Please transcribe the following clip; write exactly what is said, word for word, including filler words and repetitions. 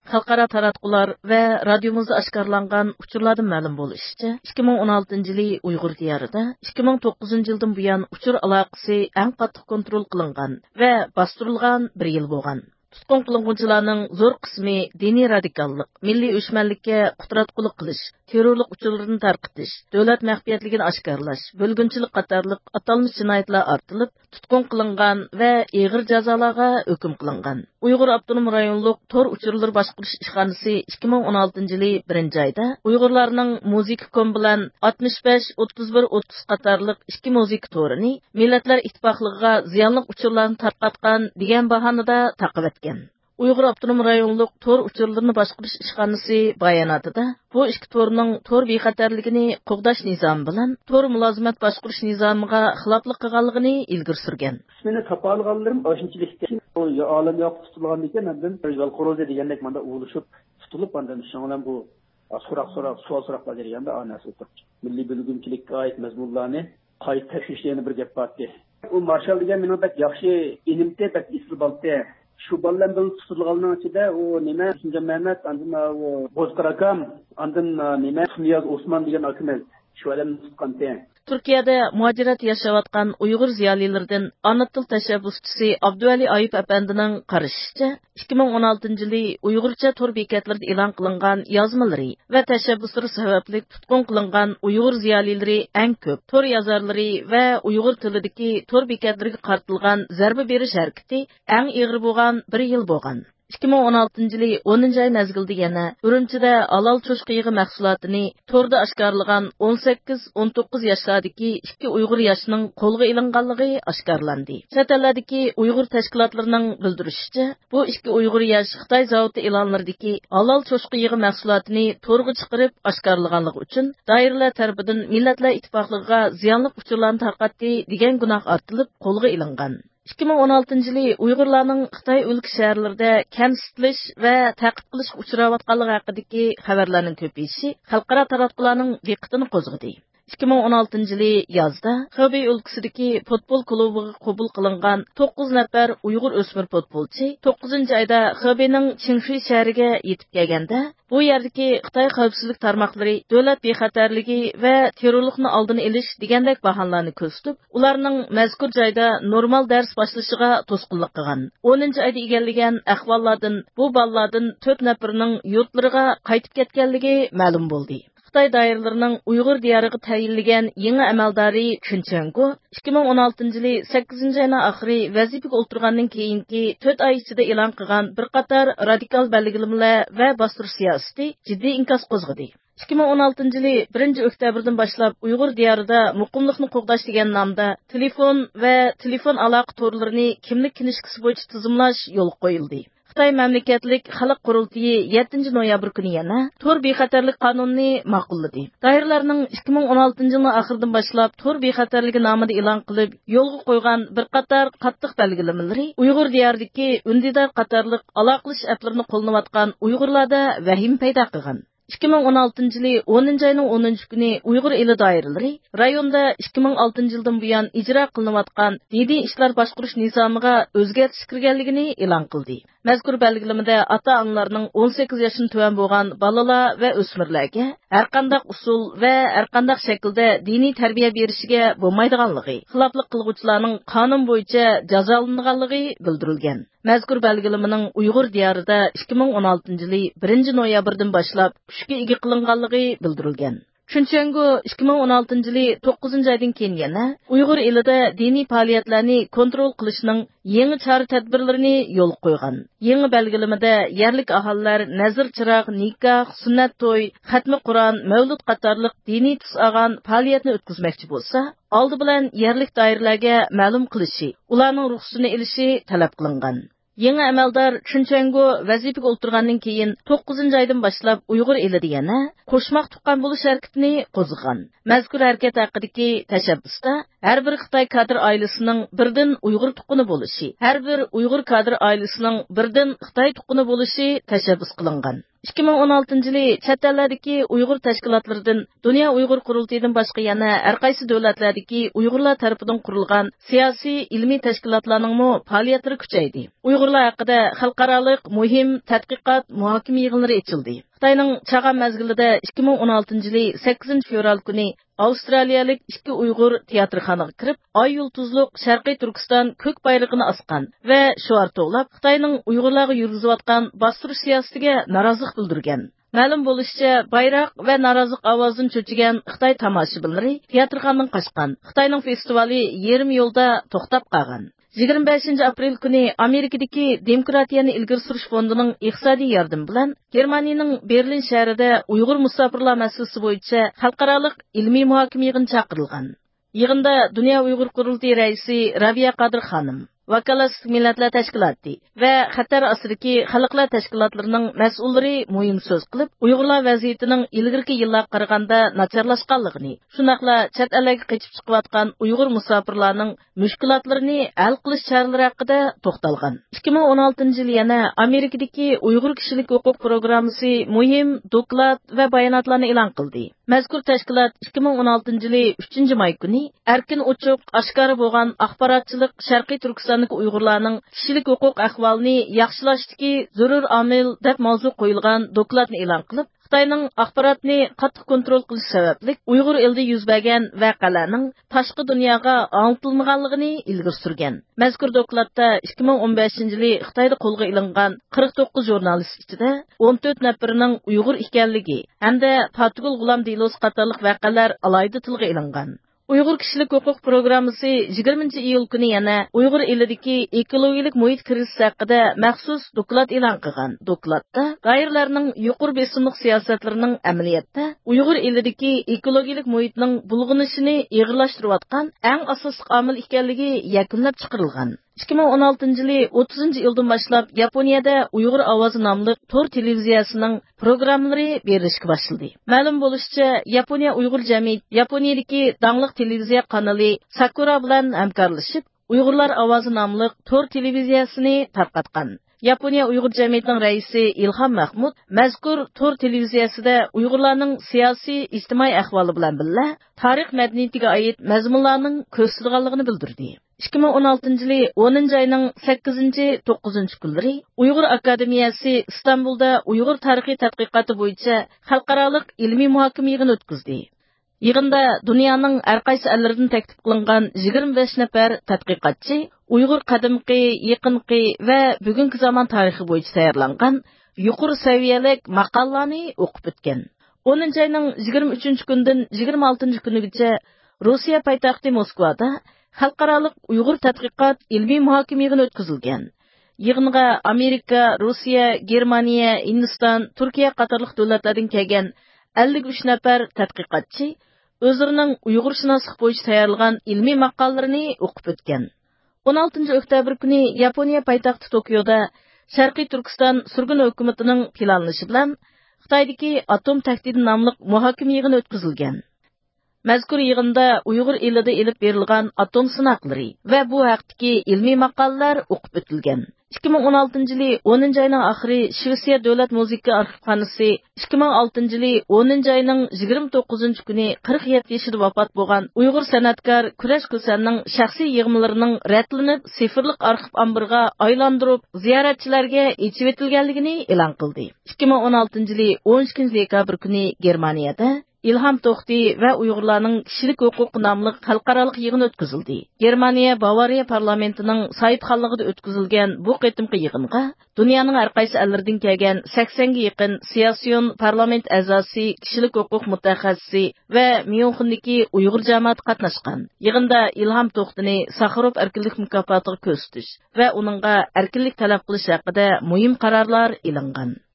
Xalqaro taratqular va radiomizda oshkorlangan uchurlardan ma'lum bo'lishicha, ikki ming o'n oltinchi yili Uyg'ur diyorida ikki ming to'qqizinchi yildan buyon uchur aloqasi eng qattiq kontrol qilingan va bostirilgan bir yil bo'lgan. Tutqun qilinuvchilarning zo'r qismi diniy radikallik, milliy o'chmanlikka qutratqulik qilish, terrorlik uchurlarini tarqitish, davlat maxfiyatligini oshkorlash, bo'lgunchilik qatorliq atalmish jinoyatlar ortilib, tutqun qilingan va og'ir jazolarga hukm qilingan. Uyg'ur avtonom rayonlik tor uchurlar boshqarish ishxonasi ikki ming o'n oltinchi yili birinchi oyda Uyg'urlarning muzika kom bilan oltmish besh o'ttiz bir o'ttiz qatorliq ikki muzika torini Millatlar Ittifoqligiga ziyonli uchurlarni tarqatgan degan bahonada taqib etgan. Uyg'ur avtonom rayonlik tor uchurlarini boshqarish ishxonasi bayonotida bu ikki torning tor bexatarligini qo'g'dash nizomi bilan tor mulozimat boshqarish nizomiga xiloflik qilganligini ilgari surgan. Meni topa olganlarim o'shunchilikda olam yo'q tutilgan ekan, mendan yo'l quruldi degandek menda uvilishib tutilib, mendan shundan bu so'roq so'roq savol so'roqlar berganda anasi o'tirdi. Milliy bo'lgumchilikka oid mazmunlarni qayta tekshirishni bir gap bordi. U marshal degan meni bak yaxshi inimte bak isl bo'ldi. Şu ballan bil tutilganning ichida u nima Sinjan Mehmet, andın o Bozqarakam, andın nima Niyaz Osman degan akmal shu adam tutqanda. Turkiyada muhacirat yaşayotgan Uyg'ur ziyolilaridan ana til tashabbuschisi Abduvali Ayub apandining qarashicha, ikki ming o'n oltinchi yili Uyg'urcha tor bekatlarda e'lon qilingan yozmalari va tashabbuslari sababli tutqun qilingan Uyg'ur ziyolilari eng ko'p. Tor yozarlari va Uyg'ur tilidagi tor bekatlarga qartilgan zarba berish harakati eng og'ir bo'lgan bir yil bo'lgan. ikki ming o'n oltinchi yili o'ninchi oy mezgilda yana Urumchida halol cho'chqa yig'i mahsulotini to'rda oshkorlagan o'n sakkiz o'n to'qqiz yoshlardagi ikki Uyg'ur yoshining qo'lga ilinganligi oshkorlandi. Chet ellardagi Uyg'ur tashkilotlarining bildirishicha, bu ikki Uyg'ur yosh Xitoy zavodi e'lonlaridagi halol cho'chqa yig'i mahsulotini to'rga chiqarib oshkorlaganligi uchun doiralar tarafidan Millatlar Ittifoqligiga ziyonli uchurlarni tarqatdi degan gunoh ortilib qo'lga ilingan. ikki ming o'n oltinchi yili Uyg'urlarning Xitoy o'lka shaharlarida kamsitilish va ta'qib qilishga uchrayotganligi haqidagi xabarlarning ko'payishi xalqaro taratqularning diqqatini qo'zg'adi. ikki ming o'n oltinchi yili yozda Xubey o'lkasidagi futbol klubiga qabul qilingan to'qqiz nafar Uyg'ur o'smir futbolchi to'qqizinchi oyda Xubeyning Qingxi shahriga yetib kelganda, bu yerdagi Xitoy xavfsizlik tarmoqlari davlat bexatarligi va terrorlikni oldini olish degandek bahonlarni ko'rsatib, ularning mazkur joyda normal dars boshlashiga to'sqinlik qilgan. o'ninchi oyda egallagan ahvollardan bu bolalardan to'rt nafarining yurtlariga qaytib ketganligi ma'lum bo'ldi. Xitoy doiralarining Uyg'ur diyoriga tayinlagan yangi amaldori Chunchanggu ikki ming o'n oltinchi yili sakkizinchi oyning oxiri vazifaga o'tirgandan keyingi to'rt oy ichida e'lon qilgan bir qator radikal belgilamalar va bostirish siyosati jiddiy inkas qo'zg'adi. ikki ming o'n oltinchi yili birinchi oktyabrdan boshlab Uyg'ur diyorida muqimlikni qo'g'dash degan nomda telefon va telefon aloqa torlarini kimlik kinishkisi bo'yicha tizimlash yo'l qo'yildi. Xitoy mamlakatlik xalq qurultiyi yettinchi noyabr kuni yana tor bexatarlik qonunini ma'qulladi. Doiralarning ikki ming o'n oltinchi yilning oxiridan boshlab tor bexatarligi nomida e'lon qilib, yo'lga qo'ygan bir qator qattiq belgilamalari Uyg'ur diyoridagi undidar qatorliq aloqalash applarini qo'llanayotgan Uyg'urlarda vahim paydo qilgan. ikki ming o'n oltinchi yili o'ninchi oyning o'ninchi kuni Uyg'ur eli doiralari rayonda ikki ming oltinchi yildan buyon ijro qilinayotgan diniy ishlar boshqarish nizomiga o'zgartish kirganligini e'lon qildi. Mazkur belgilamada ota-onalarning o'n sakkiz yoshdan tuvan bo'lgan bolalar va o'smirlarga har qanday usul va har qanday shaklda diniy tarbiya berishiga bo'lmaydiganligi, xiloflik qilguvchilarning qonun bo'yicha jazolanganligi bildirilgan. Mazkur belgilamaning Uyg'ur diyorida ikki ming o'n oltinchi yili birinchi noyabrdan boshlab kuchga ega qilinganligi bildirilgan. Chunchanggu ikki ming o'n oltinchi yili to'qqizinchi oydan keyin yana Uyg'ur elida diniy faoliyatlarni kontrol qilishning yangi chora-tadbirlarini yo'l qo'ygan. Yangi belgilamada yerlik aholilar nazr chiroq, nikoh, sunnat to'y, xatmi Qur'on, mavlud qatorliq diniy tus olgan faoliyatni o'tkazmoqchi bo'lsa, oldi bilan yerlik doiralarga ma'lum qilishi, ularning ruxsatini olishi talab qilingan. Yangi amaldor Chunchanggu vazifaga o'tirgandan keyin to'qqizinchi oydan boshlab Uyg'ur elida yana qo'shmoq tuqqan bo'lish harakatini qo'zg'agan. Mazkur harakat haqidagi tashabbusda har bir Xitoy kadr oilasining birdan Uyg'ur tuqqani bo'lishi, har bir Uyg'ur kadr oilasining birdan Xitoy tuqqani bo'lishi tashabbus qilingan. ikki ming o'n oltinchi yili chet ellardagi Uyg'ur tashkilotlaridan Dunyo Uyg'ur qurultiyidan boshqa yana har qaysi davlatlardagi Uyg'urlar tarafidan qurilgan siyosiy ilmiy tashkilotlarning mo faoliyatlari kuchaydi. Uyg'urlar haqida xalqaroliq muhim tadqiqot muhokama yig'inlari ochildi. Xitoyning chag'an mezgilida ikki ming o'n oltinchi yili sakkizinchi fevral kuni Avstraliyalik ikki Uyg'ur teatrxonaga kirib, Ay yulduzliq Sharqiy Turkiston ko'k bayrog'ini asqan va shuar to'lab Xitoyning Uyg'urlarga yurgizayotgan bostirish siyosatiga norozilik bildirgan. Ma'lum bo'lishicha, bayroq va norozilik ovozini cho'chigan Xitoy tomoshabinlari teatrxonadan qochgan. Xitoyning festivali yarim yo'lda to'xtab qolgan. yigirma beshinchi aprel kuni Amerikadagi Demokratiyani ilgari surish fondining iqtisodiy yordami bilan Germaniyaning Berlin shahrida Uyg'ur musofirlar masalasi bo'yicha xalqaro ilmiy muhokama yig'ini chaqirilgan. Yig'inda Dunyo Uyg'ur qurultiyi raisi Rabiya Qodir xonim, Vakolatsiz Millatlar Tashkiloti va Xatar ostidagi xalqlar tashkilotlarining mas'ullari muhim so'z qilib, Uyg'urlar vaziyatining ilgirki yillarga qaraganda nacharlashganligini, shunaqla chet ellarga qochib chiqayotgan Uyg'ur musofirlarning mushkulotlarini hal qilish choralari haqida to'xtalgan. ikki ming o'n oltinchi yil yana Amerikadagi Uyg'ur kishilik huquq programmasi muhim doklad va bayonotlarni e'lon qildi. Mazkur tashkilot ikki ming o'n oltinchi yil uchinchi may kuni erkin ochiq oshkora bo'lgan axborotchilik Sharqiy Turkistondagi Uyg'urlarning kishilik huquq ahvolini yaxshilashdagi zarur omil deb mavzu qo'yilgan dokladni e'lon qilib, Xitoyning axborotni qattiq kontrol qilish sababli Uyg'ur elida yuz bergan voqealarning tashqi dunyoga anglitılmaganligini ilgari surgan. Mazkur dokladda ikki ming o'n beshinchi yili Xitoyda qo'lga ilingan qirq to'qqiz jurnalist ichida o'n to'rt nafarining Uyg'ur ekanligi hamda Fatgul G'ulom Dilos qatorliq voqealar alohida tilga ilingan. Uyg'ur kishilik huquq programmasi yigirmanchi iyul kuni yana Uyg'ur elidagi ekologik muhit krizisi haqida maxsus doklad e'lon qilgan. Dokladda g'ayirlarning yuqori besimli siyosatlarining amaliyotda Uyg'ur elidagi ekologik muhitning bulg'inishini ig'irlashtirayotgan eng asosiy omil ekanligi yakunlab chiqarilgan. ikki ming o'n oltinchi yili o'ttizinchi iyuldan boshlab Yaponiyada Uyg'ur ovozi nomli to'r televiziyasining programmalari berishga boshladi. Ma'lum bo'lishicha, Yaponiya Uyg'ur jamiyati Yaponiyadagi dangliq televiziya kanali Sakura bilan hamkorlashib, Uyg'urlar ovozi nomli to'r televiziyasini tarqatgan. Yaponiya Uyg'ur jamiyatining raisi Ilham Mahmud mazkur to'r televiziyasida Uyg'urlarning siyosiy ijtimoiy ahvoli bilan birga tarix madaniyatiga oid mazmunlarning ko'rsatilganligini bildirdi. ikki ming o'n oltinchi yili o'ninchi oyning sakkizinchi to'qqizinchi kunlari Uyg'ur akademiyasi Istanbulda Uyg'ur tarixiy tadqiqoti bo'yicha xalqaro ilmiy muhokama yig'ini o'tkazdi. Yig'inda dunyoning har qaysi allaridan taklif qilingan yigirma besh nafar tadqiqotchi Uyg'ur qadimgi, yaqinqi va bugungi zamon tarixi bo'yicha tayyorlangan yuqori saviyalik maqolalarni o'qib o'tgan. o'ninchi oyning yigirma uchinchi kundan yigirma oltinchi kunigacha Rossiya poytaxti Moskvada xalqaro Uyg'ur tadqiqot ilmiy muhokama yig'ini o'tkazilgan. Yig'inga Amerika, Rossiya, Germaniya, Hindiston, Turkiya qatorliq davlatlardan kelgan ellik uch nafar tadqiqotchi o'zlarining Uyg'urshunoslik bo'yicha tayyorlagan ilmiy maqolalarini o'qib o'tgan. o'n oltinchi oktyabr kuni Yaponiya poytaxti Tokioda Sharqiy Turkiston surgun hukumatining planlanishi bilan Xitoydagi atom tahdidi nomli muhokama yig'ini o'tkazilgan. Mazkur yig'inda Uyg'ur elida elib berilgan atom sinoqlari va bu haqdagi ilmiy maqolalar o'qib o'tilgan. ikki ming o'n oltinchi yili o'ninchi oyning oxiri Shvetsiya davlat muzika arxivxonasi ikki ming oltinchi yili o'ninchi oyning yigirma to'qqizinchi kuni qirq yetti yoshida vafot bo'lgan Uyg'ur san'atkor Kurash Ko'sanning shaxsiy yig'malarining ratlanib sifirlik arxiv ombiriga aylantirib ziyoratchilarga yechib etilganligini e'lon qildi. ikki ming o'n oltinchi yili o'n ikkinchi dekabr kuni Germaniyada İlham To'xti va Uyg'urlarning kishilik huquqi nomli xalqaro yig'in o'tkazildi. Germaniya Bavariya parlamentining saytxonligida o'tkazilgan bu qitimqi yig'inga dunyoning har qaysi allaridan kelgan saksonga yaqin siyosiyon parlament a'zosi, kishilik huquq mutaxassisi va Myunxendagi Uyg'ur jamoat qatnashgan. Yig'inda İlham To'xtini Sakharov erkinlik mukofotiga ko'rsatish va uningga erkinlik talab qilish haqida muhim qarorlar e'longan.